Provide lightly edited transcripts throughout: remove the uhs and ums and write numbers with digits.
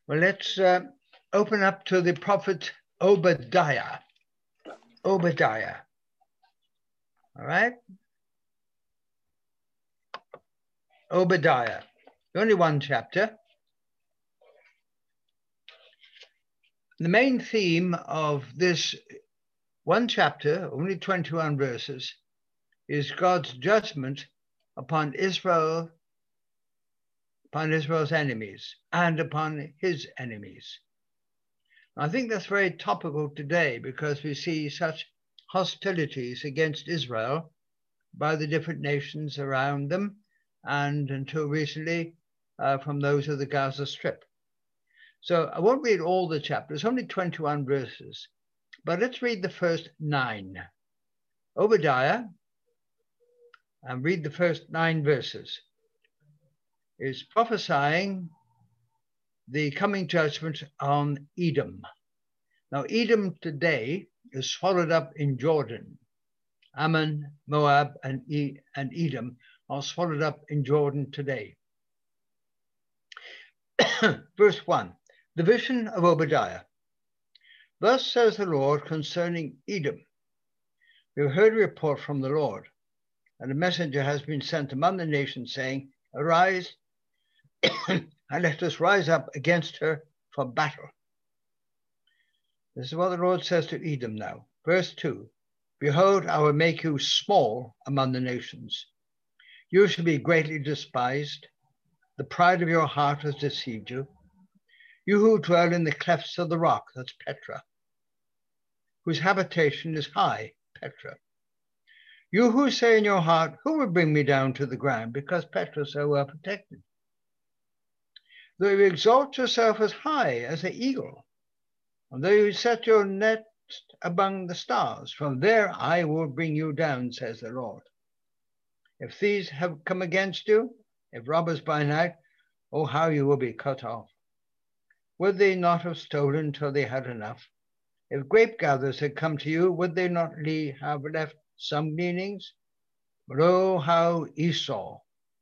Well, let's open up to the prophet Obadiah. Obadiah. All right? Obadiah. Only one chapter. The main theme of this one chapter, only 21 verses, is God's judgment upon Israel, upon Israel's enemies, and upon his enemies. I think that's very topical today because we see such hostilities against Israel by the different nations around them, and until recently from those of the Gaza Strip. So I won't read all the chapters, only 21 verses, but let's read the first 9. Obadiah, and read the first 9 verses, is prophesying the coming judgment on Edom. Now, Edom today is swallowed up in Jordan. Ammon, Moab, and Edom are swallowed up in Jordan today. Verse 1, the vision of Obadiah. Thus says the Lord concerning Edom. We have heard a report from the Lord, and a messenger has been sent among the nations, saying, Arise, and let us rise up against her for battle. This is what the Lord says to Edom now. Verse 2, Behold, I will make you small among the nations. You shall be greatly despised. The pride of your heart has deceived you. You who dwell in the clefts of the rock, that's Petra, whose habitation is high, Petra. You who say in your heart, who will bring me down to the ground, because Petra is so well protected? Though you exalt yourself as high as the eagle, and though you set your nest among the stars, from there I will bring you down, says the Lord. If thieves have come against you, if robbers by night, oh, how you will be cut off. Would they not have stolen till they had enough? If grape gatherers had come to you, would they not have left some gleanings? But oh, how Esau,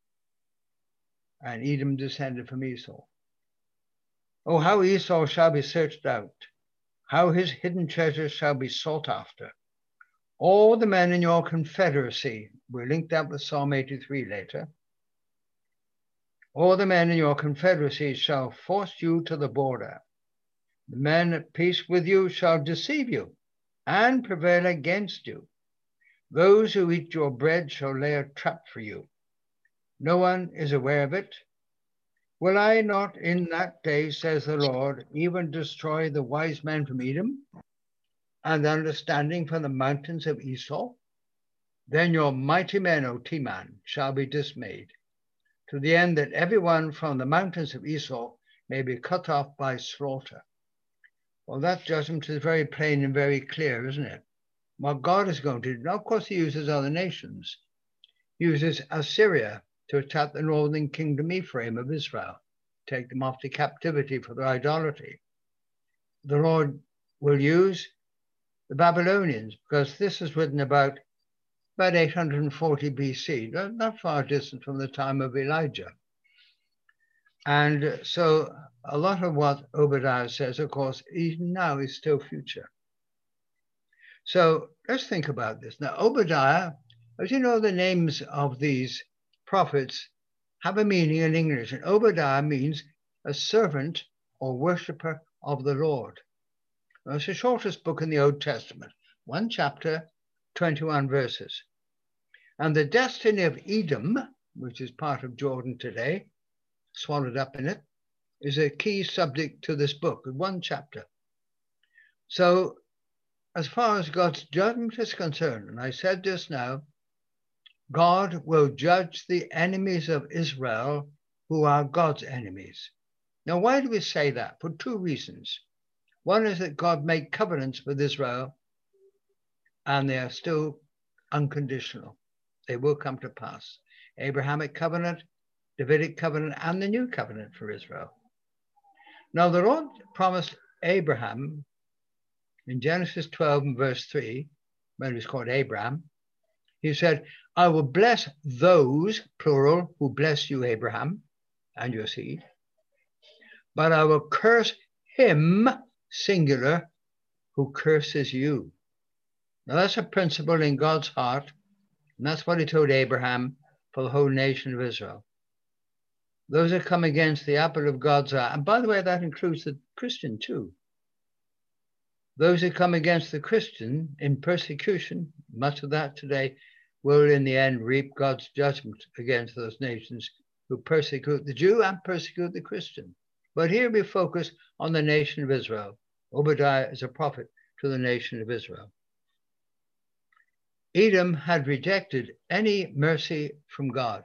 and Edom descended from Esau. Oh, how Esau shall be searched out, how his hidden treasures shall be sought after. All the men in your confederacy, we're linked up with Psalm 83 later. All the men in your confederacy shall force you to the border. The men at peace with you shall deceive you and prevail against you. Those who eat your bread shall lay a trap for you. No one is aware of it. Will I not in that day, says the Lord, even destroy the wise men from Edom and understanding from the mountains of Esau? Then your mighty men, O Teman, shall be dismayed, to the end that everyone from the mountains of Esau may be cut off by slaughter. Well, that judgment is very plain and very clear, isn't it? What God is going to do. Now, of course, he uses other nations. He uses Assyria to attack the northern kingdom Ephraim of Israel, take them off to captivity for their idolatry. The Lord will use the Babylonians, because this is written about 840 BC, not far distant from the time of Elijah. And so a lot of what Obadiah says, of course, even now is still future. So let's think about this. Now, Obadiah, as you know, the names of these prophets have a meaning in English. And Obadiah means a servant or worshiper of the Lord. Now, it's the shortest book in the Old Testament, 1 chapter, 21 verses. And the destiny of Edom, which is part of Jordan today, swallowed up in it, is a key subject to this book, 1 chapter. So as far as God's judgment is concerned, and I said just now, God will judge the enemies of Israel who are God's enemies. Now, why do we say that? For 2 reasons. One is that God made covenants with Israel, and they are still unconditional. They will come to pass. Abrahamic covenant, Davidic covenant, and the new covenant for Israel. Now, the Lord promised Abraham in Genesis 12 and verse 3, when he was called Abraham, he said, I will bless those, plural, who bless you, Abraham, and your seed. but I will curse him, singular, who curses you. Now that's a principle in God's heart, and that's what he told Abraham for the whole nation of Israel. Those that come against the apple of God's eye, and by the way, that includes the Christian too. Those who come against the Christian in persecution, much of that today, will in the end reap God's judgment against those nations who persecute the Jew and persecute the Christian. But here we focus on the nation of Israel. Obadiah is a prophet to the nation of Israel. Edom had rejected any mercy from God.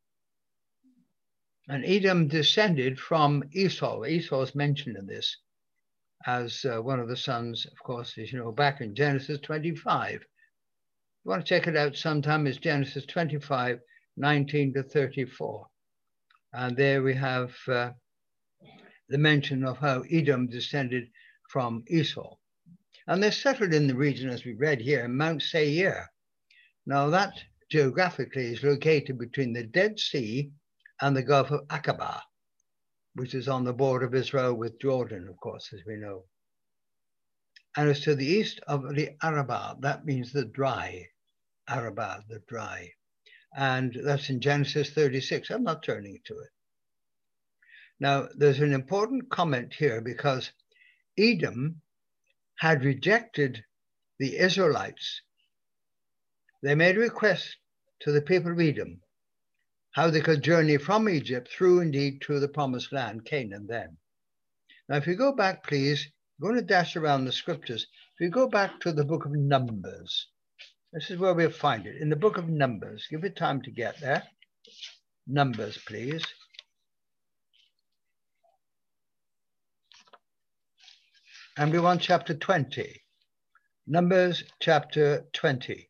And Edom descended from Esau. Esau is mentioned in this as one of the sons, of course, as you know, back in Genesis 25. If you want to check it out sometime, it's Genesis 25, 19 to 34. And there we have the mention of how Edom descended from Esau. And they're settled in the region, as we read here, Mount Seir. Now that geographically is located between the Dead Sea and the Gulf of Aqaba, which is on the border of Israel with Jordan, of course, as we know. And it's to the east of the Arabah. That means the dry. Arabah, the dry. And that's in Genesis 36. I'm not turning to it. Now, there's an important comment here because Edom had rejected the Israelites. They made a request to the people of Edom how they could journey from Egypt through indeed to the promised land, Canaan then. Now, if you go back, please, I'm going to dash around the scriptures. If you go back to the book of Numbers, this is where we'll find it, in the book of Numbers. Give it time to get there. Numbers, please. And we want chapter 20. Numbers chapter 20.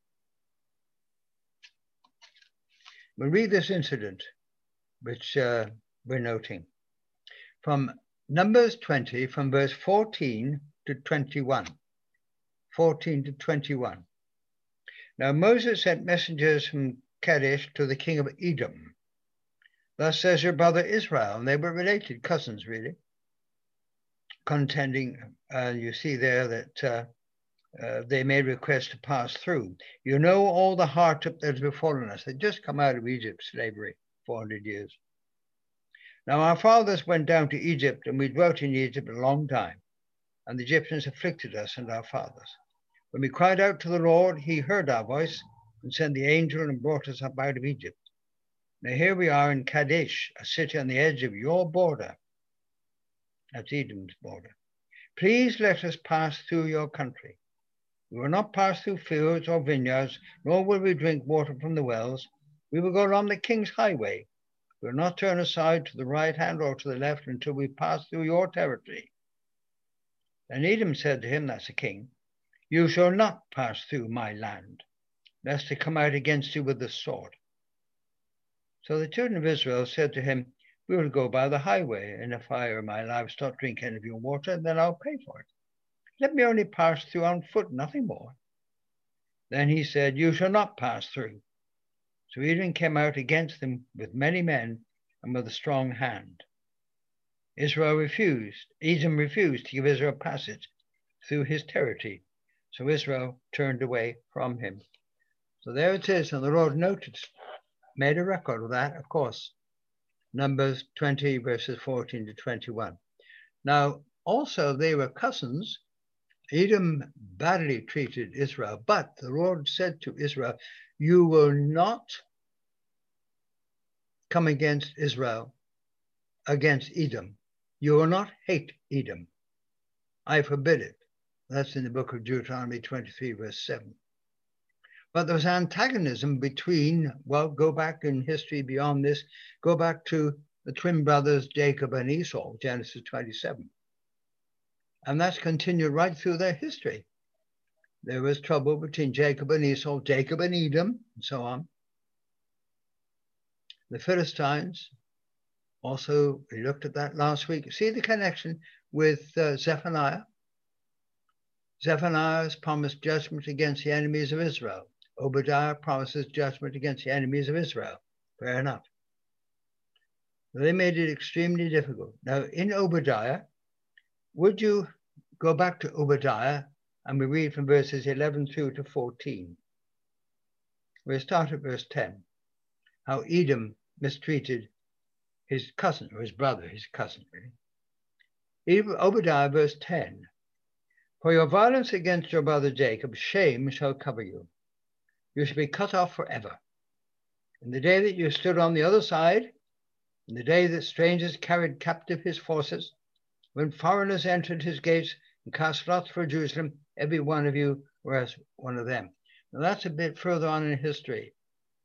We'll read this incident, which we're noting. From Numbers 20, from verse 14 to 21. 14 to 21. Now Moses sent messengers from Kadesh to the king of Edom. Thus says your brother Israel, and they were related cousins, really, contending. You see there that they made requests to pass through. You know all the hardship that has befallen us. They just come out of Egypt's slavery, 400 years. Now our fathers went down to Egypt, and we dwelt in Egypt a long time, and the Egyptians afflicted us and our fathers. When we cried out to the Lord, he heard our voice and sent the angel and brought us up out of Egypt. Now here we are in Kadesh, a city on the edge of your border. That's Edom's border. Please let us pass through your country. We will not pass through fields or vineyards, nor will we drink water from the wells. We will go along the king's highway. We will not turn aside to the right hand or to the left until we pass through your territory. Then Edom said to him, that's the king, you shall not pass through my land, lest I come out against you with the sword. So the children of Israel said to him, we will go by the highway, and if I or my livestock drink any of your water, then I'll pay for it. Let me only pass through on foot, nothing more. Then he said, you shall not pass through. So Edom came out against them with many men and with a strong hand. Edom refused to give Israel passage through his territory. So Israel turned away from him. So there it is, and the Lord noticed, made a record of that, of course. Numbers 20, verses 14 to 21. Now, also they were cousins. Edom badly treated Israel, but the Lord said to Israel, you will not come against Israel, against Edom. You will not hate Edom. I forbid it. That's in the book of Deuteronomy 23, verse 7. But there was antagonism between, well, go back in history beyond this, go back to the twin brothers, Jacob and Esau, Genesis 27. And that's continued right through their history. There was trouble between Jacob and Esau, Jacob and Edom, and so on. The Philistines, also, we looked at that last week. See the connection with Zephaniah? Zephaniah has promised judgment against the enemies of Israel. Obadiah promises judgment against the enemies of Israel. Fair enough. They made it extremely difficult. Now, in Obadiah, would you go back to Obadiah and we read from verses 11 through to 14? We'll start at verse 10. How Edom mistreated his cousin, or his brother, his cousin, really. Obadiah, verse 10. For your violence against your brother Jacob, shame shall cover you. You shall be cut off forever. In the day that you stood on the other side, in the day that strangers carried captive his forces, when foreigners entered his gates and cast lots for Jerusalem, every one of you was one of them. Now that's a bit further on in history.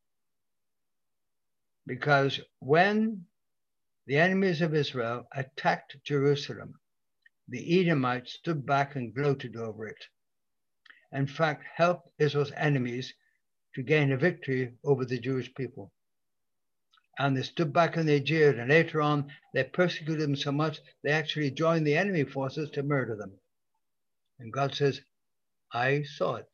Because when the enemies of Israel attacked Jerusalem, the Edomites stood back and gloated over it. In fact, helped Israel's enemies to gain a victory over the Jewish people. And they stood back and they jeered, and later on they persecuted them so much they actually joined the enemy forces to murder them. And God says, I saw it.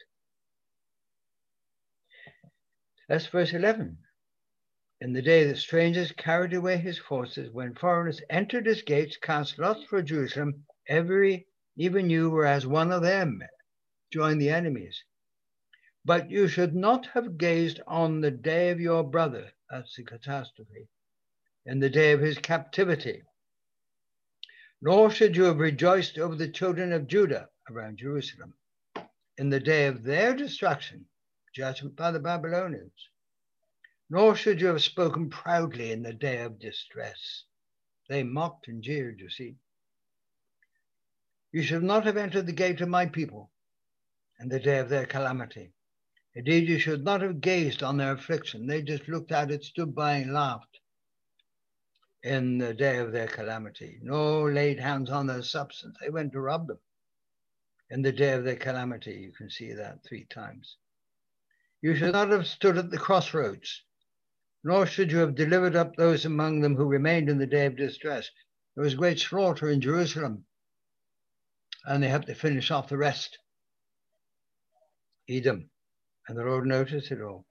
That's verse 11. In the day that strangers carried away his forces, when foreigners entered his gates, cast lots for Jerusalem, even you were as one of them, joined the enemies. But you should not have gazed on the day of your brother, that's the catastrophe, in the day of his captivity. Nor should you have rejoiced over the children of Judah around Jerusalem in the day of their destruction, judgment by the Babylonians. Nor should you have spoken proudly in the day of distress. They mocked and jeered, you see. You should not have entered the gate of my people in the day of their calamity. Indeed, you should not have gazed on their affliction. They just looked at it, stood by and laughed in the day of their calamity. Nor laid hands on their substance. They went to rob them in the day of their calamity. You can see that 3 times. You should not have stood at the crossroads, nor should you have delivered up those among them who remained in the day of distress. There was great slaughter in Jerusalem, and they have to finish off the rest. Edom, and the Lord noticed it all.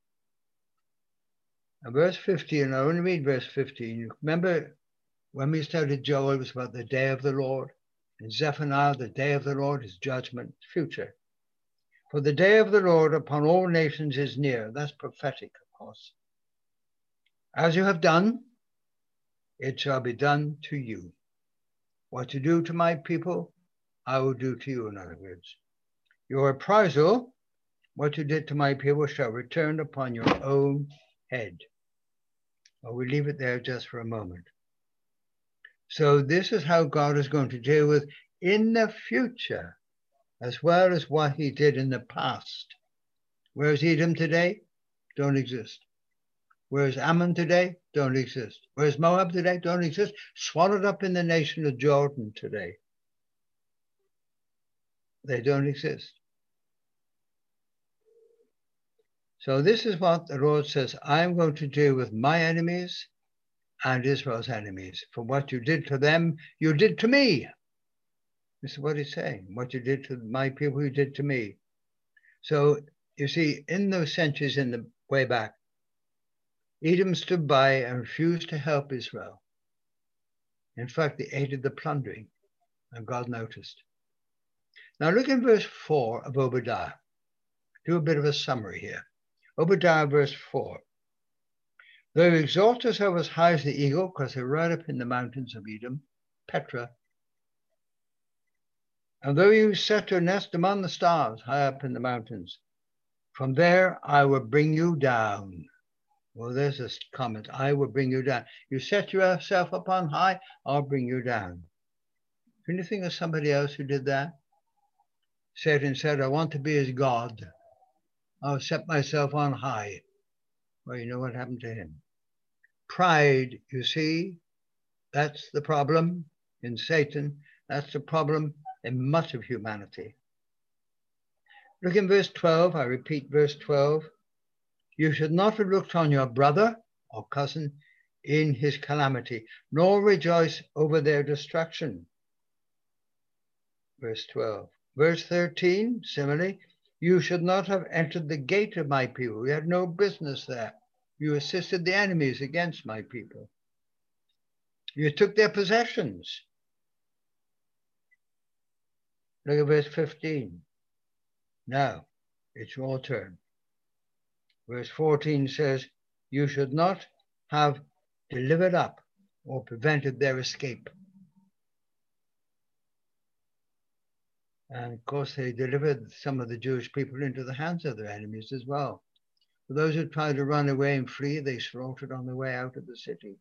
And verse 15, I want to read verse 15. You remember when we started Joel, it was about the day of the Lord. In Zephaniah, the day of the Lord is judgment, future. For the day of the Lord upon all nations is near. That's prophetic, of course. As you have done, it shall be done to you. What you do to my people, I will do to you, in other words. Your reprisal, what you did to my people, shall return upon your own head. Well, we leave it there just for a moment. So this is how God is going to deal with in the future, as well as what he did in the past. Where's Edom today? Don't exist. Whereas Ammon today? Don't exist. Whereas Moab today? Don't exist. Swallowed up in the nation of Jordan today. They don't exist. So this is what the Lord says, I'm going to do with my enemies and Israel's enemies. For what you did to them, you did to me. This is what he's saying. What you did to my people, you did to me. So you see, in those centuries in the way back, Edom stood by and refused to help Israel. In fact, they aided the plundering, and God noticed. Now look in verse 4 of Obadiah. Do a bit of a summary here. Obadiah verse 4. Though you exalt yourself as high as the eagle, because they're right up in the mountains of Edom, Petra, and though you set your nest among the stars, high up in the mountains, from there I will bring you down. Well, there's a comment. I will bring you down. You set yourself up on high, I'll bring you down. Can you think of somebody else who did that? Satan said, I want to be as God. I'll set myself on high. Well, you know what happened to him. Pride, you see, that's the problem in Satan. That's the problem in much of humanity. Look in verse 12. I repeat verse 12. You should not have looked on your brother or cousin in his calamity, nor rejoice over their destruction. Verse 12. Verse 13, similarly, you should not have entered the gate of my people. You had no business there. You assisted the enemies against my people. You took their possessions. Look at verse 15. Now, it's your turn. Verse 14 says, you should not have delivered up or prevented their escape. And of course, they delivered some of the Jewish people into the hands of their enemies as well. For those who tried to run away and flee, they slaughtered on the way out of the city.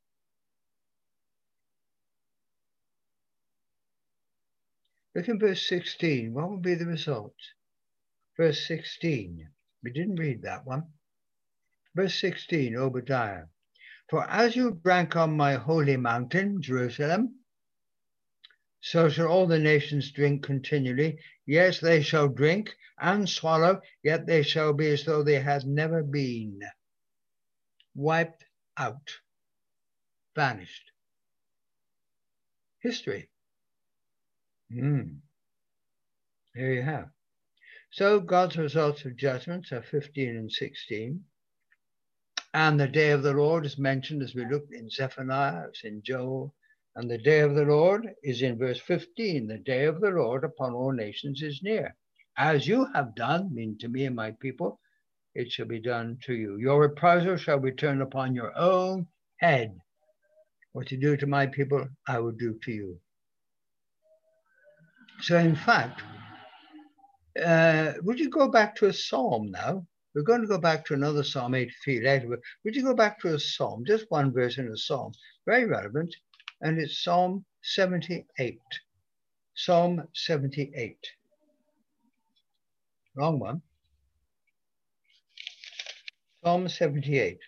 Look in verse 16. What will be the result? Verse 16. We didn't read that one. Verse 16, Obadiah. For as you drank on my holy mountain, Jerusalem, so shall all the nations drink continually. Yes, they shall drink and swallow, yet they shall be as though they had never been. Wiped out. Vanished. History. Here you have. So God's results of judgments are 15 and 16. And the day of the Lord is mentioned as we looked in Zephaniah, it's in Joel. And the day of the Lord is in verse 15. The day of the Lord upon all nations is near. As you have done, mean to me and my people, it shall be done to you. Your reprisal shall return upon your own head. What you do to my people, I will do to you. So in fact, would you go back to a psalm now? We're going to go back to another psalm 83 later, but would you go back to a psalm, just one verse in a psalm, very relevant, and it's Psalm 78. Psalm 78. Wrong one. Psalm 78,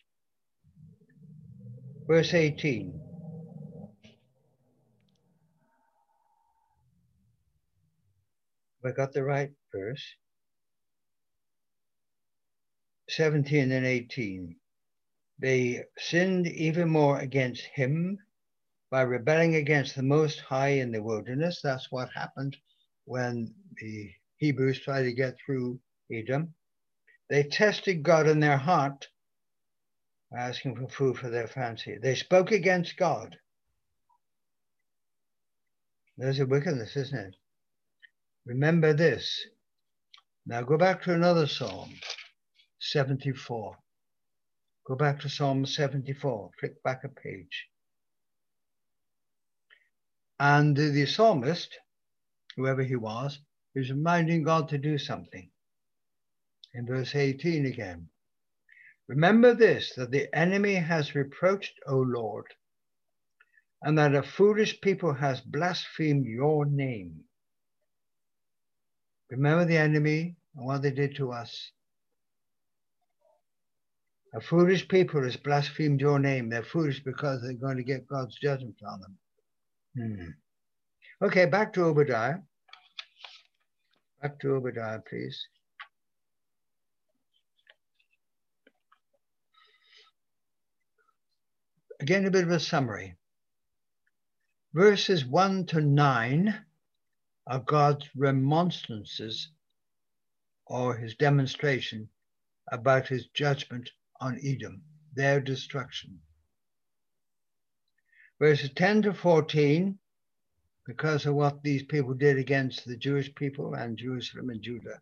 verse 18. Have I got the right verse? 17 and 18. They sinned even more against him by rebelling against the Most High in the wilderness. That's what happened when the Hebrews tried to get through Edom. They tested God in their heart, asking for food for their fancy. They spoke against God. There's a wickedness, isn't it? Remember this. Now go back to another psalm, 74. Go back to Psalm 74. Flick back a page. And the psalmist, whoever he was, is reminding God to do something. In verse 18 again. Remember this, that the enemy has reproached, O Lord, and that a foolish people has blasphemed your name. Remember the enemy and what they did to us. A foolish people has blasphemed your name. They're foolish because they're going to get God's judgment on them. Okay, back to Obadiah. Back to Obadiah, please. Again, a bit of a summary. Verses 1 to 9 are God's remonstrances or his demonstration about his judgment on Edom, their destruction. Verses 10 to 14, because of what these people did against the Jewish people and Jerusalem and Judah,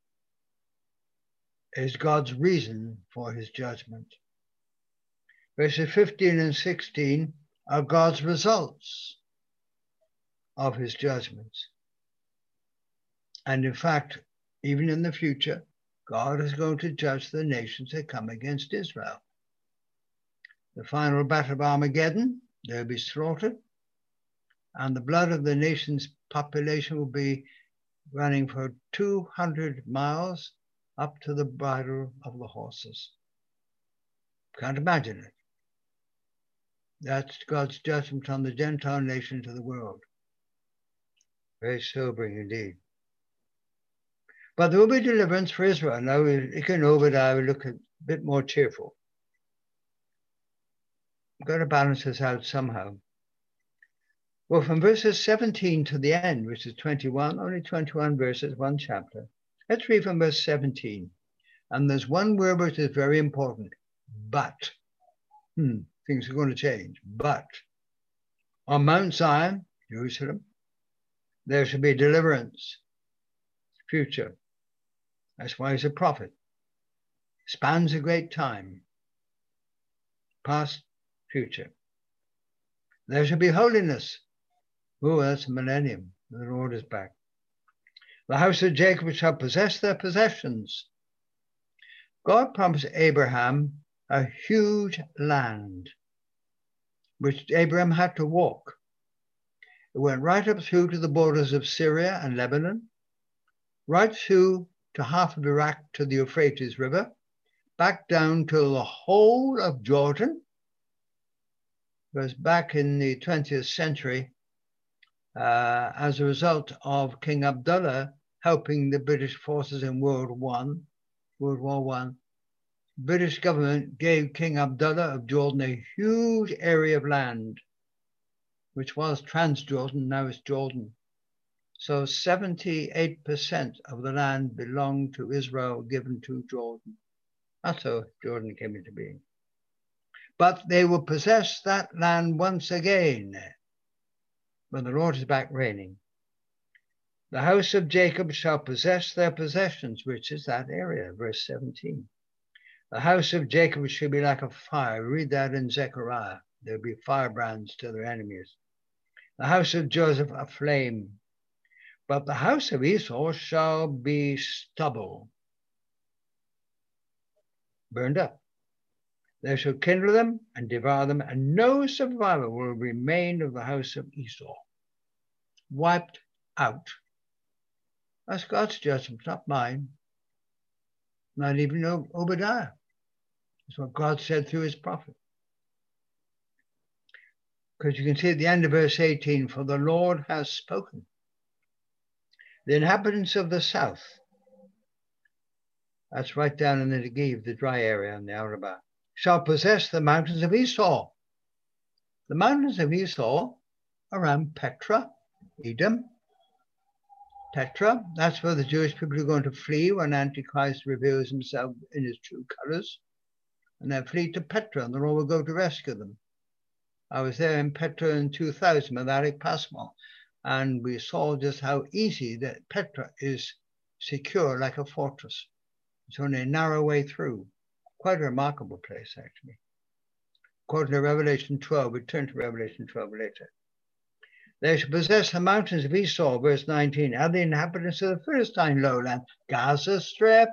is God's reason for his judgment. Verses 15 and 16 are God's results of his judgments. And in fact, even in the future, God is going to judge the nations that come against Israel. The final battle of Armageddon, they'll be slaughtered, and the blood of the nation's population will be running for 200 miles up to the bridle of the horses. Can't imagine it. That's God's judgment on the Gentile nations of the world. Very sobering indeed. But there will be deliverance for Israel. Now, in Obadiah, we look a bit more cheerful. We've got to balance this out somehow. Well, from verses 17 to the end, which is 21, only 21 verses, one chapter. Let's read from verse 17. And there's one word which is very important, but. Things are going to change, but On Mount Zion, Jerusalem, there shall be deliverance, future. That's why he's a prophet. Spans a great time, past, future. There shall be holiness. Oh, that's a millennium. The Lord is back. The house of Jacob shall possess their possessions. God promised Abraham a huge land, which Abraham had to walk. It went right up through to the borders of Syria and Lebanon, right through to half of Iraq to the Euphrates River, back down to the whole of Jordan. Because back in the 20th century, as a result of King Abdullah helping the British forces in World War I, British government gave King Abdullah of Jordan a huge area of land, which was Transjordan, now it's Jordan. So 78% of the land belonged to Israel, given to Jordan. That's how Jordan came into being. But they will possess that land once again when the Lord is back reigning. The house of Jacob shall possess their possessions, which is that area, verse 17. The house of Jacob shall be like a fire. Read that in Zechariah. There'll be firebrands to their enemies. The house of Joseph a flame. But the house of Esau shall be stubble, burned up. They shall kindle them and devour them, and no survivor will remain of the house of Esau. Wiped out. That's God's judgment, not mine. Not even Obadiah. That's what God said through his prophet. Because you can see at the end of verse 18, for the Lord has spoken. The inhabitants of the south, that's right down in the Negev, the dry area in the Arabah, shall possess the mountains of Esau. The mountains of Esau around Petra, Edom. Petra, that's where the Jewish people are going to flee when Antichrist reveals himself in his true colors. And they'll flee to Petra, and the Lord will go to rescue them. I was there in Petra in 2000 with Alec Passmore, and we saw just how easy that Petra is secure like a fortress. It's only a narrow way through. Quite a remarkable place, actually. According to Revelation 12, we turn to Revelation 12 later. They shall possess the mountains of Esau, verse 19, and the inhabitants of the Philistine lowland, Gaza Strip.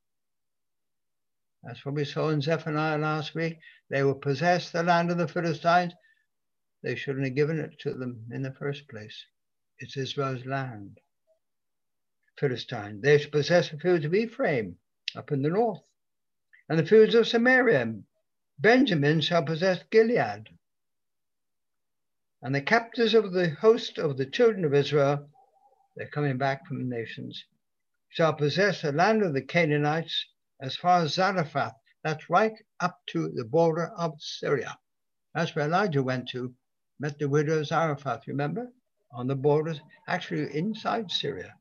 That's what we saw in Zephaniah last week. They will possess the land of the Philistines. They shouldn't have given it to them in the first place. It's Israel's land. Philistine. They shall possess the fields of Ephraim up in the north, and the fields of Samaria. Benjamin shall possess Gilead. And the captives of the host of the children of Israel, they're coming back from the nations, shall possess the land of the Canaanites as far as Zarephath. That's right up to the border of Syria. That's where Elijah went to, met the widow of Zarephath, remember? On the borders, actually inside Syria.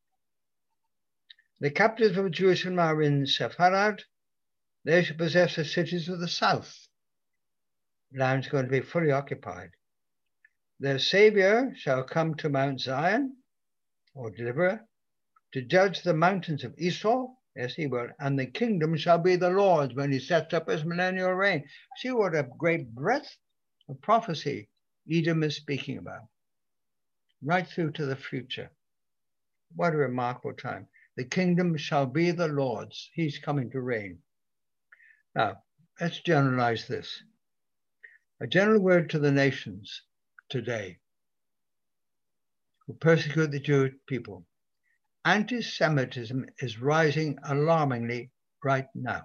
The captives of Jerusalem are in Sepharad. They shall possess the cities of the south. Land is going to be fully occupied. Their Savior shall come to Mount Zion, or deliverer, to judge the mountains of Esau. Yes, he will. And the kingdom shall be the Lord's when he sets up his millennial reign. See what a great breadth of prophecy Edom is speaking about. Right through to the future. What a remarkable time. The kingdom shall be the Lord's. He's coming to reign. Now, let's generalize this. A general word to the nations today who persecute the Jewish people. Anti-Semitism is rising alarmingly right now.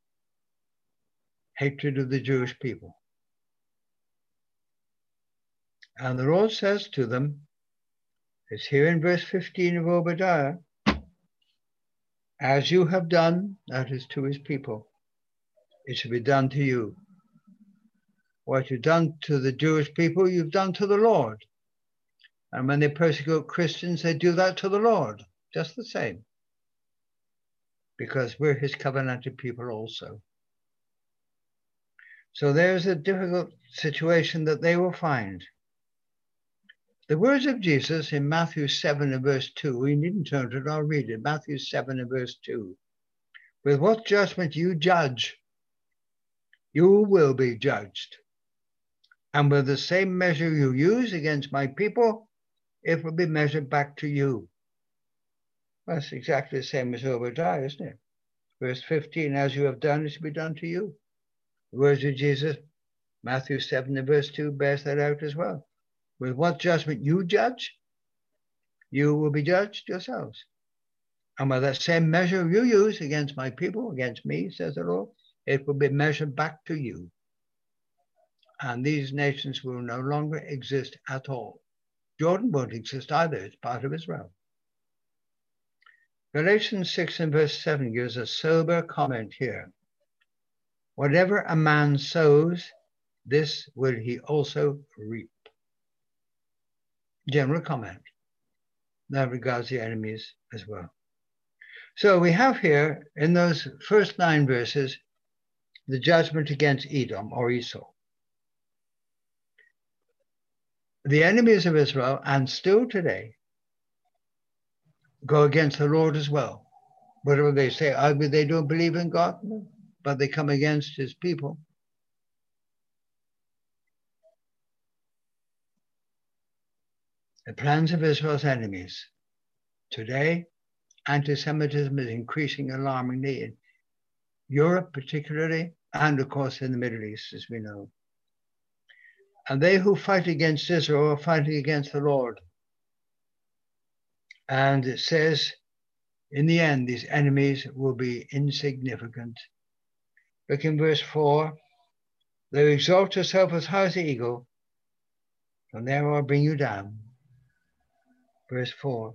Hatred of the Jewish people. And the Lord says to them, it's here in verse 15 of Obadiah, as you have done, that is to his people, it shall be done to you. What you've done to the Jewish people, you've done to the Lord. And when they persecute Christians, they do that to the Lord, just the same. Because we're his covenanted people also. So there's a difficult situation that they will find. The words of Jesus in Matthew 7 and verse 2, we needn't turn to it, I'll read it. Matthew 7 and verse 2. With what judgment you judge, you will be judged. And with the same measure you use against my people, it will be measured back to you. That's exactly the same as Obadiah, isn't it? Verse 15, as you have done, it shall be done to you. The words of Jesus, Matthew 7 and verse 2, bears that out as well. With what judgment you judge, you will be judged yourselves. And with that same measure you use against my people, against me, says the Lord, it will be measured back to you. And these nations will no longer exist at all. Jordan won't exist either. It's part of Israel. Galatians 6 and verse 7 gives a sober comment here. Whatever a man sows, this will he also reap. General comment. That regards the enemies as well. So we have here, in those first 9 verses, the judgment against Edom or Esau. The enemies of Israel, and still today, go against the Lord as well. Whatever they say, either they don't believe in God, but they come against his people. The plans of Israel's enemies. Today, anti-Semitism is increasing alarmingly in Europe particularly, and of course in the Middle East, as we know. And they who fight against Israel are fighting against the Lord. And it says, in the end, these enemies will be insignificant. Look in verse 4. They exalt yourself as high as the eagle, from there I'll bring you down. Verse 4.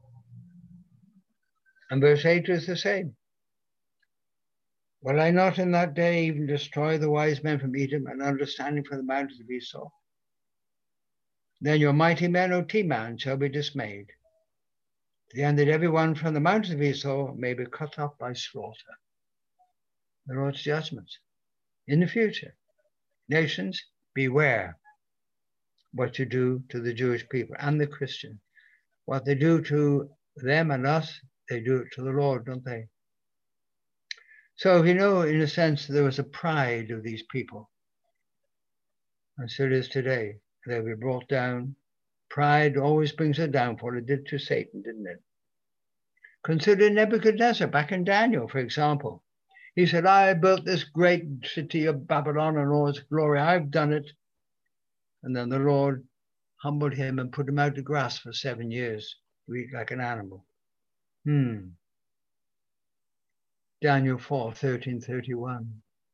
And verse 8 is the same. Will I not in that day even destroy the wise men from Edom and understanding from the mountains of Esau? Then your mighty men, O Teman, shall be dismayed, to the end that everyone from the mountains of Esau may be cut off by slaughter. The Lord's judgments. In the future, nations, beware what you do to the Jewish people and the Christian. What they do to them and us, they do it to the Lord, don't they? So, you know, in a sense, there was a pride of these people. And so it is today. They'll be brought down. Pride always brings a downfall. It did to Satan, didn't it? Consider Nebuchadnezzar back in Daniel, for example. He said, I built this great city of Babylon and all its glory. I've done it. And then the Lord humbled him and put him out to grass for 7 years to eat like an animal. Daniel 4:13-31.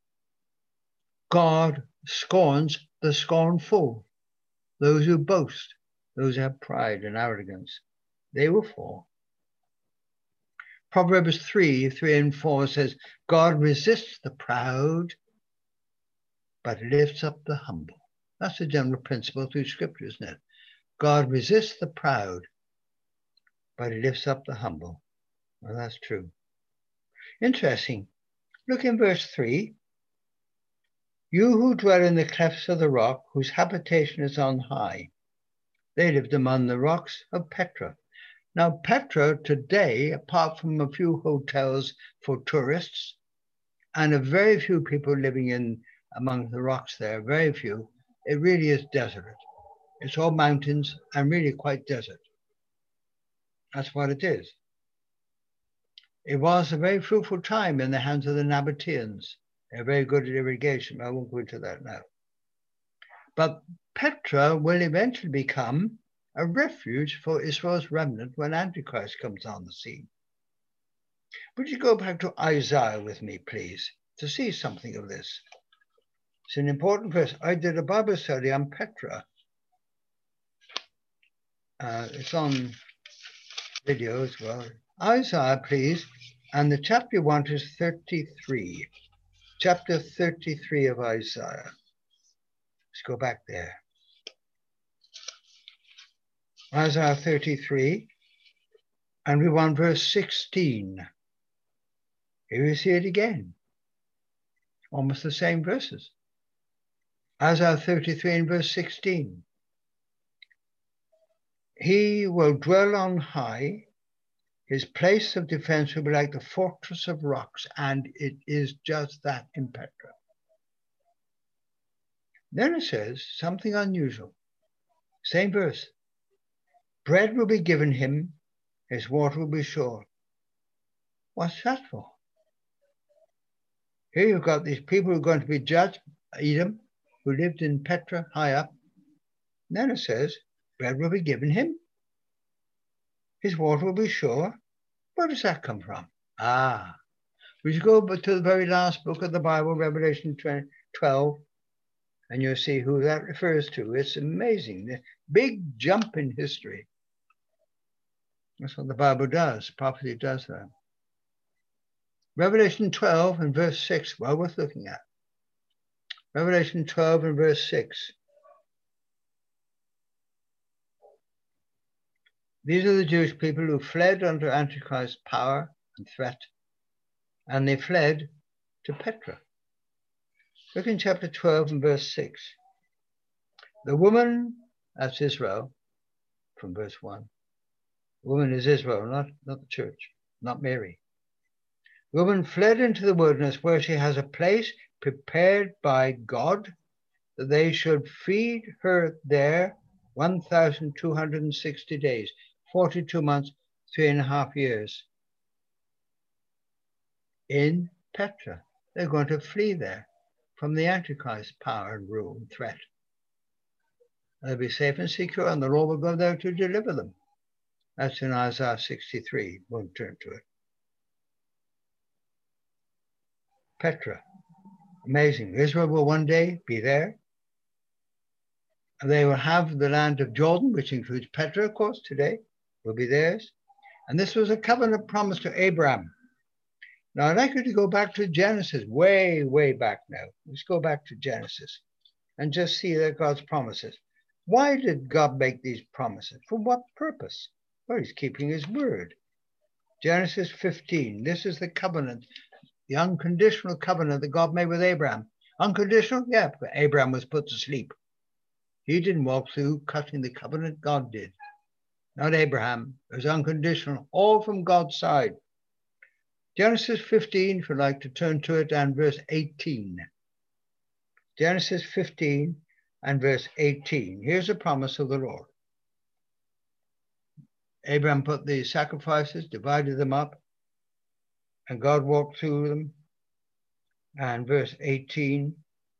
God scorns the scornful, those who boast, those who have pride and arrogance. They will fall. Proverbs 3:3 and 4 says, God resists the proud, but lifts up the humble. That's the general principle through Scripture, isn't it? God resists the proud, but he lifts up the humble. Well, that's true. Interesting. Look in verse 3. You who dwell in the clefts of the rock, whose habitation is on high. They lived among the rocks of Petra. Now, Petra today, apart from a few hotels for tourists, and a very few people living in among the rocks there, very few, it really is desolate. It's all mountains and really quite desert. That's what it is. It was a very fruitful time in the hands of the Nabateans. They're very good at irrigation. I won't go into that now. But Petra will eventually become a refuge for Israel's remnant when Antichrist comes on the scene. Would you go back to Isaiah with me, please, to see something of this? It's an important verse. I did a Bible study on Petra. It's on video as well. Isaiah, please. And the chapter you want is 33. Chapter 33 of Isaiah. Let's go back there. Isaiah 33. And we want verse 16. Here we see it again. Almost the same verses. Isaiah 33 and verse 16. He will dwell on high. His place of defense will be like the fortress of rocks, and it is just that in Petra. Then it says something unusual. Same verse. Bread will be given him, his water will be sure. What's that for? Here you've got these people who are going to be judged, Edom, who lived in Petra, high up. And then it says, bread will be given him, his water will be sure. Where does that come from? We should go to the very last book of the Bible, Revelation 12, and you'll see who that refers to. It's amazing. The big jump in history. That's what the Bible does. Prophecy does that. Revelation 12 and verse 6, well worth looking at. Revelation 12 and verse 6. These are the Jewish people who fled under Antichrist's power and threat, and they fled to Petra. Look in chapter 12 and verse 6. The woman, that's Israel, from verse 1. The woman is Israel, not the church, not Mary. The woman fled into the wilderness where she has a place prepared by God that they should feed her there 1,260 days, 42 months, 3.5 years. In Petra, they're going to flee there from the Antichrist power and rule and threat. They'll be safe and secure, and the Lord will go there to deliver them. That's in Isaiah 63. Won't turn to it. Petra, amazing. Israel will one day be there. And they will have the land of Jordan, which includes Petra, of course, today, will be theirs. And this was a covenant promise to Abraham. Now, I'd like you to go back to Genesis, way, way back now. Let's go back to Genesis and just see that God's promises. Why did God make these promises? For what purpose? Well, he's keeping his word. Genesis 15, this is the covenant, the unconditional covenant that God made with Abraham. Unconditional? Yeah, but Abraham was put to sleep. He didn't walk through cutting the covenant, God did. Not Abraham. It was unconditional, all from God's side. Genesis 15, if you'd like to turn to it, and verse 18. Genesis 15 and verse 18. Here's a promise of the Lord. Abraham put the sacrifices, divided them up, and God walked through them. And verse 18,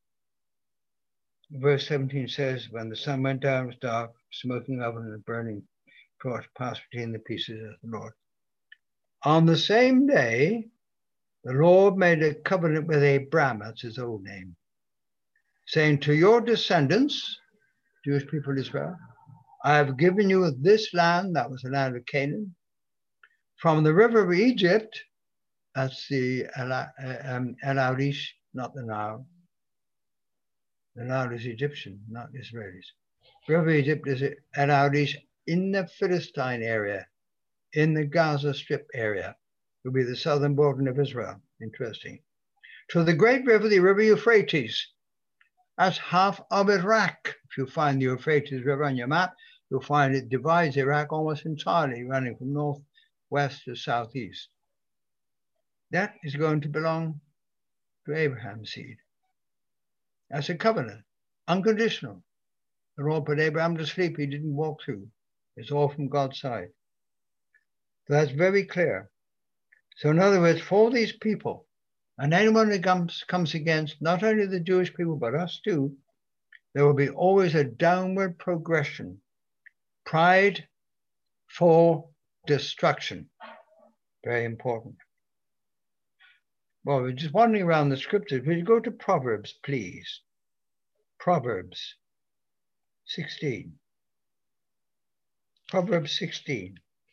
verse 17 says, when the sun went down, it was dark, smoking oven and burning torch passed between the pieces of the Lord. On the same day, the Lord made a covenant with Abraham, that's his old name, saying, to your descendants, Jewish people of Israel, I have given you this land, that was the land of Canaan, from the river of Egypt, that's the El-Arish, not the Nile. The Nile is Egyptian, not Israelis. The river of Egypt is El-Arish in the Philistine area, in the Gaza Strip area. It will be the southern border of Israel. Interesting. To the great river, the river Euphrates. That's half of Iraq. If you find the Euphrates River on your map, you'll find it divides Iraq almost entirely, running from northwest to southeast. That is going to belong to Abraham's seed. That's a covenant, unconditional. The Lord put Abraham to sleep. He didn't walk through. It's all from God's side. So that's very clear. So in other words, for these people, and anyone who comes against not only the Jewish people, but us too, there will be always a downward progression. Pride for destruction. Very important. Well, we're just wandering around the scriptures. Will you go to Proverbs, please? Proverbs 16. Proverbs 16.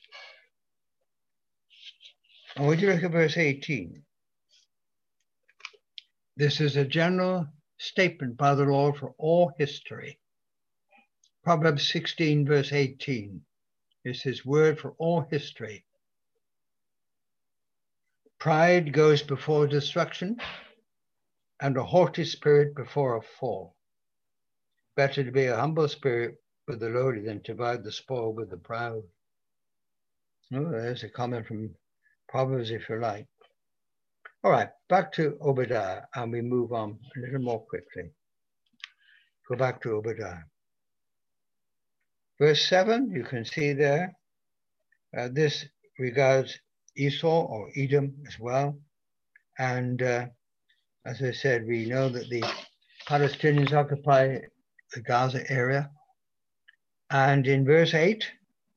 And would you look at verse 18? This is a general statement by the Lord for all history. Proverbs 16, verse 18 is his word for all history. Pride goes before destruction, and a haughty spirit before a fall. Better to be a humble spirit with the lowly than to divide the spoil with the proud. Oh, there's a comment from Proverbs, if you like. All right, back to Obadiah, and we move on a little more quickly. Go back to Obadiah. Verse 7, you can see there, this regards Esau or Edom as well. And as I said, we know that the Palestinians occupy the Gaza area. And in verse 8,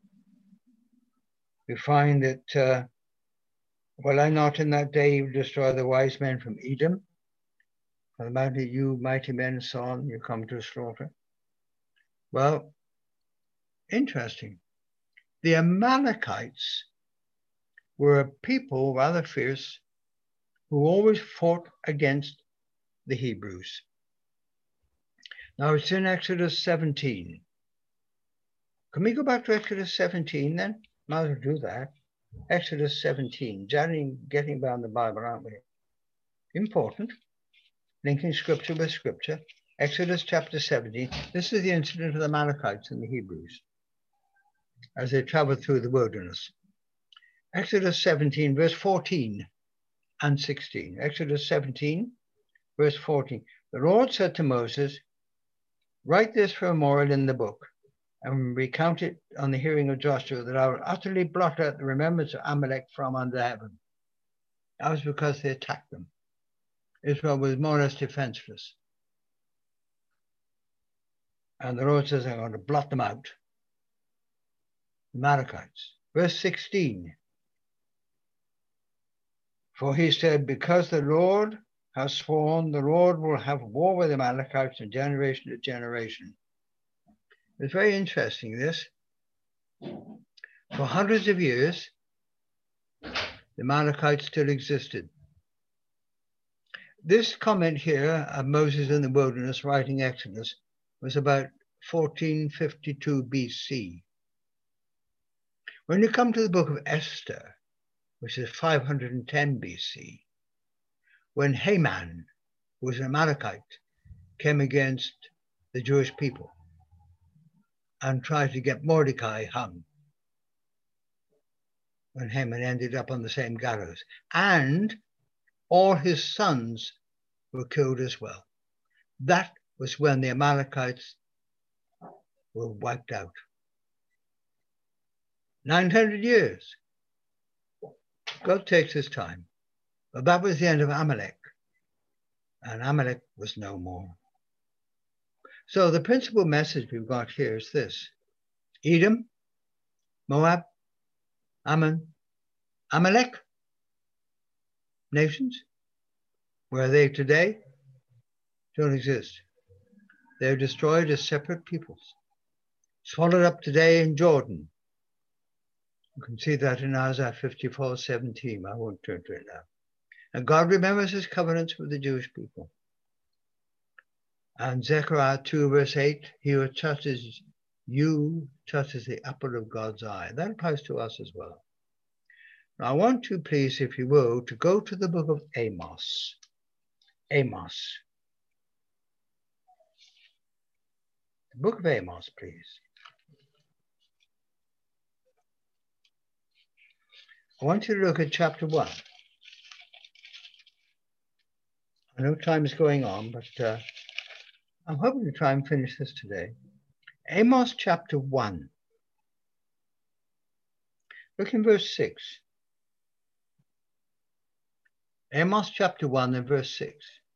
we find that, will I not in that day destroy the wise men from Edom? For the mountain, you mighty men and so on, you come to slaughter. Well, interesting. The Amalekites were a people rather fierce who always fought against the Hebrews. Now it's in Exodus 17. Can we go back to Exodus 17 then? Might as well do that. Exodus 17, getting around the Bible, aren't we? Important. Linking scripture with scripture. Exodus chapter 17. This is the incident of the Amalekites and the Hebrews as they traveled through the wilderness. Exodus 17, verse 14 and 16. Exodus 17, verse 14. The Lord said to Moses, write this for a memorial in the book, and recount it on the hearing of Joshua, that I will utterly blot out the remembrance of Amalek from under heaven. That was because they attacked them. Israel was more or less defenseless. And the Lord says, I'm going to blot them out. The Amalekites. Verse 16. For he said, because the Lord has sworn, the Lord will have war with the Amalekites from generation to generation. It's very interesting, this. For hundreds of years, the Amalekites still existed. This comment here of Moses in the wilderness writing Exodus was about 1452 BC. When you come to the book of Esther, which is 510 BC, when Haman, who was an Amalekite, came against the Jewish people and tried to get Mordecai hung, when Haman ended up on the same gallows, and all his sons were killed as well. That was when the Amalekites were wiped out. 900 years. God takes his time. But that was the end of Amalek. And Amalek was no more. So the principal message we've got here is this. Edom, Moab, Ammon, Amalek, nations, where are they today? Don't exist. They're destroyed as separate peoples. Swallowed up today in Jordan. You can see that in Isaiah 54:17. I won't turn to it now. And God remembers his covenants with the Jewish people. And Zechariah 2 verse 8, he who touches you touches the apple of God's eye. That applies to us as well. Now I want you, please, if you will, to go to the book of Amos. Amos. The book of Amos, please. I want you to look at chapter 1. I know time is going on, but I'm hoping to try and finish this today. Amos chapter 1. Look in verse 6. Amos chapter 1 and verse 6.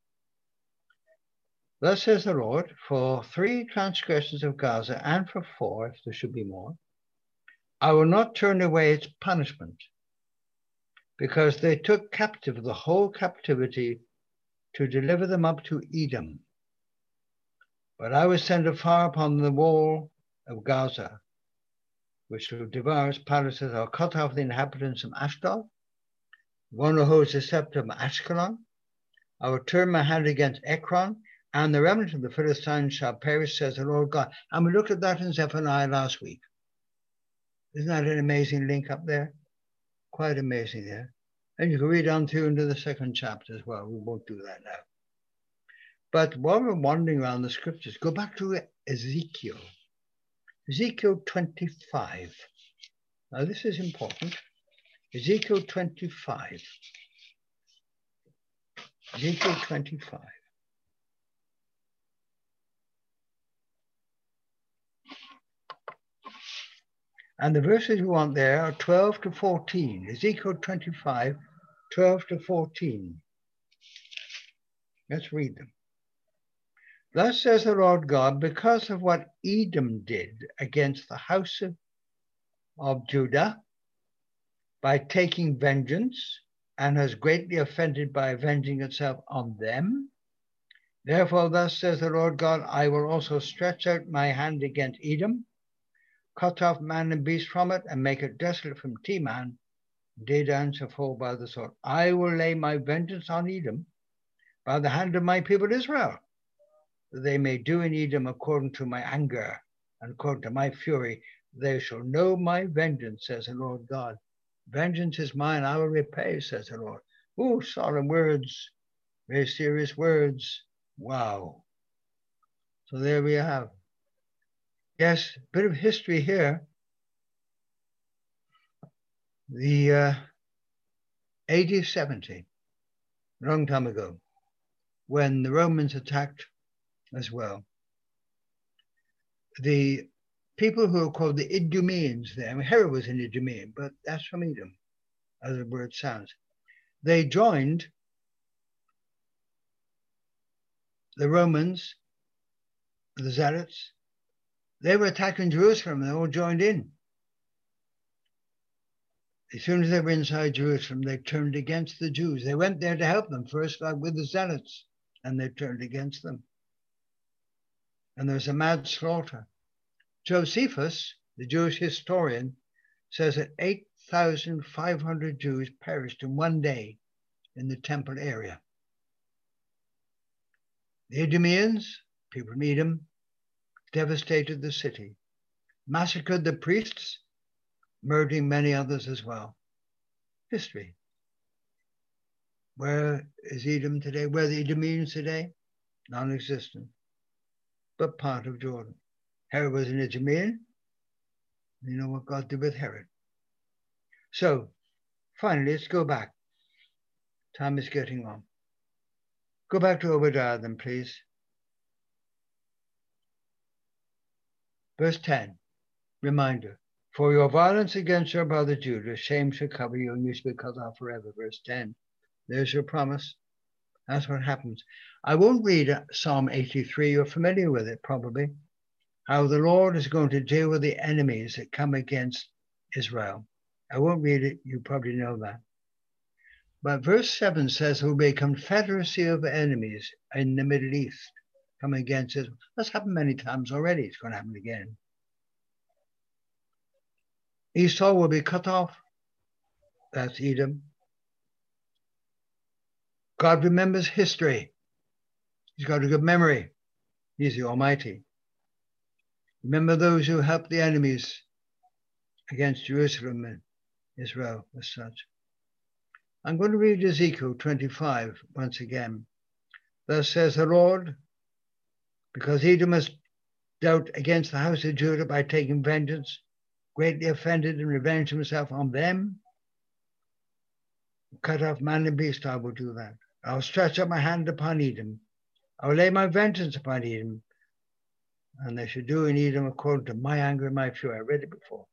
Thus says the Lord, for 3 transgressions of Gaza, and for 4, if there should be more, I will not turn away its punishment, because they took captive the whole captivity to deliver them up to Edom. But I will send a fire upon the wall of Gaza, which will devour its palaces. I'll cut off the inhabitants of Ashdod, one who holds the scepter of Ashkelon. I will turn my hand against Ekron, and the remnant of the Philistines shall perish, says the Lord God. And we looked at that in Zephaniah last week. Isn't that an amazing link up there? Quite amazing there. And you can read on through into the 2nd chapter as well. We won't do that now. But while we're wandering around the scriptures, go back to Ezekiel. Ezekiel 25. Now this is important. Ezekiel 25. Ezekiel 25. And the verses we want there are 12 to 14. Ezekiel 25, 12 to 14. Let's read them. Thus says the Lord God, because of what Edom did against the house of Judah by taking vengeance, and has greatly offended by avenging itself on them, therefore thus says the Lord God, I will also stretch out my hand against Edom, cut off man and beast from it, and make it desolate from Teman. Dedan shall fall by the sword. I will lay my vengeance on Edom by the hand of my people Israel, that they may do in Edom according to my anger and according to my fury. They shall know my vengeance, says the Lord God. Vengeance is mine, I will repay, says the Lord. Oh, solemn words, very serious words. Wow. So there we have. Yes, a bit of history here. The AD 70, a long time ago, when the Romans attacked as well, the people who are called the Idumeans there, I mean, Herod was an Idumean, but that's from Edom, as the word sounds. They joined the Romans, the Zealots. They were attacking Jerusalem, they all joined in. As soon as they were inside Jerusalem, they turned against the Jews. They went there to help them first, like with the Zealots, and they turned against them. And there was a mad slaughter. Josephus, the Jewish historian, says that 8,500 Jews perished in one day in the temple area. The Idumeans, people from Edom, devastated the city, massacred the priests, murdering many others as well. History. Where is Edom today? Where are the Idumeans today? Non-existent, but part of Jordan. Herod was an Idumean. You know what God did with Herod. So, finally, let's go back. Time is getting on. Go back to Obadiah then, please. Verse 10, reminder. For your violence against your brother Judah, shame shall cover you, and you shall be cut off forever. Verse 10. There's your promise. That's what happens. I won't read Psalm 83. You're familiar with it, probably. How the Lord is going to deal with the enemies that come against Israel. I won't read it. You probably know that. But verse 7 says there will be a confederacy of enemies in the Middle East coming against Israel. That's happened many times already. It's going to happen again. Esau will be cut off. That's Edom. God remembers history. He's got a good memory. He's the Almighty. Remember those who helped the enemies against Jerusalem and Israel as such. I'm going to read Ezekiel 25 once again. Thus says the Lord, because Edom has dealt against the house of Judah by taking vengeance, greatly offended and revenged himself on them, cut off man and beast, I will do that. I will stretch out my hand upon Edom. I will lay my vengeance upon Edom, and they should do in Edom according to my anger and my fury. I read it before.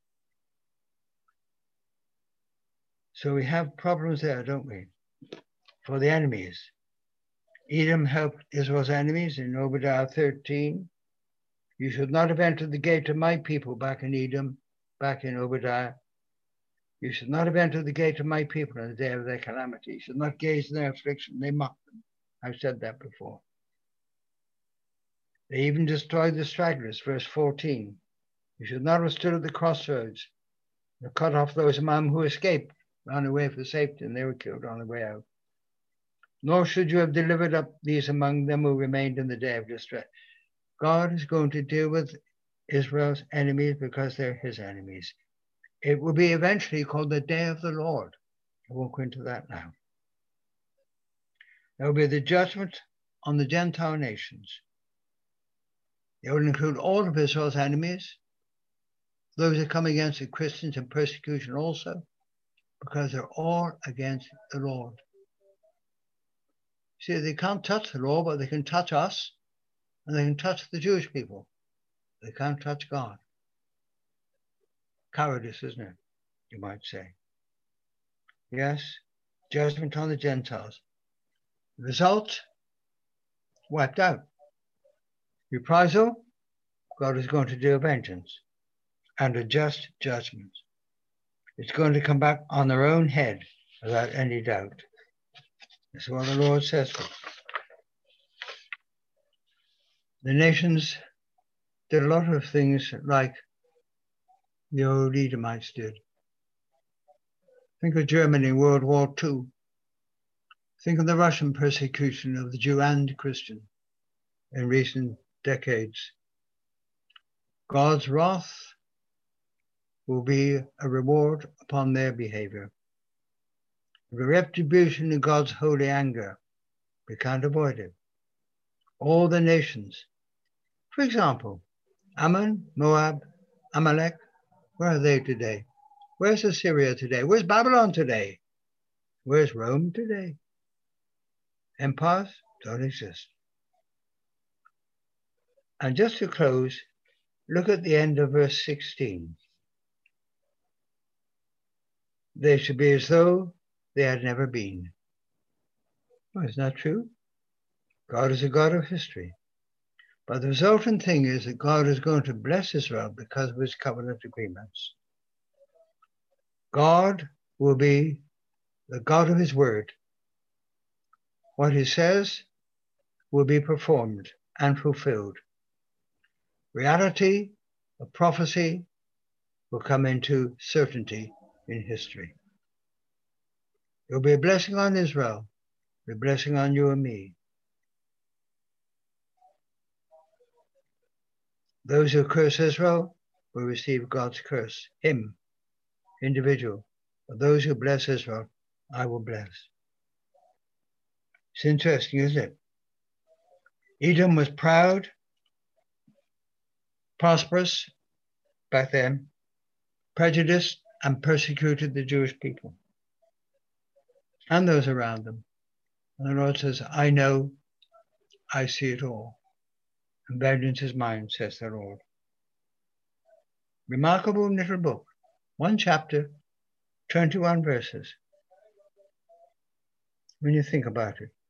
So we have problems there, don't we? For the enemies. Edom helped Israel's enemies in Obadiah 13. You should not have entered the gate of my people back in Edom, back in Obadiah. You should not have entered the gate of my people in the day of their calamity. You should not gaze in their affliction. They mocked them. I've said that before. They even destroyed the stragglers, verse 14. You should not have stood at the crossroads and cut off those among them who escaped, ran away for safety, and they were killed on the way out. Nor should you have delivered up these among them who remained in the day of distress. God is going to deal with Israel's enemies because they're his enemies. It will be eventually called the day of the Lord. I won't go into that now. There will be the judgment on the Gentile nations. It will include all of Israel's enemies, those who come against the Christians in persecution also, because they're all against the Lord. See, they can't touch the Lord, but they can touch us, and they can touch the Jewish people. They can't touch God. Cowardice, isn't it? You might say. Yes, judgment on the Gentiles. The result, wiped out. Reprisal, God is going to do a vengeance and a just judgment. It's going to come back on their own head without any doubt. That's what the Lord says. The nations did a lot of things like the old Edomites did. Think of Germany in World War II. Think of the Russian persecution of the Jew and Christian in recent decades. God's wrath will be a reward upon their behavior. The retribution of God's holy anger, we can't avoid it. All the nations, for example, Ammon, Moab, Amalek, where are they today? Where's Assyria today? Where's Babylon today? Where's Rome today? Empires don't exist. And just to close, look at the end of verse 16. They should be as though they had never been. Well, isn't that true? God is a God of history. But the resultant thing is that God is going to bless Israel because of his covenant agreements. God will be the God of his word. What he says will be performed and fulfilled. Reality of prophecy will come into certainty in history. There will be a blessing on Israel, a blessing on you and me. Those who curse Israel will receive God's curse, him, individual. But those who bless Israel, I will bless. It's interesting, isn't it? Edom was proud, prosperous back then, prejudiced and persecuted the Jewish people and those around them. And the Lord says, I know, I see it all. And vengeance is mine, says the Lord. Remarkable little book. 1 chapter, 21 verses. When you think about it.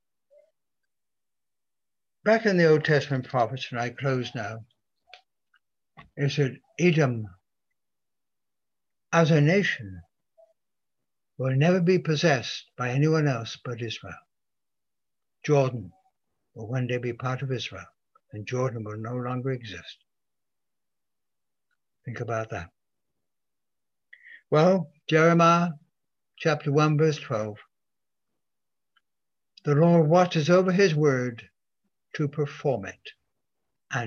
Back in the Old Testament prophets, and I close now, it said Edom as a nation will never be possessed by anyone else but Israel. Jordan will one day be part of Israel, and Jordan will no longer exist. Think about that. Well, Jeremiah chapter 1, verse 12. The Lord watches over his word to perform it.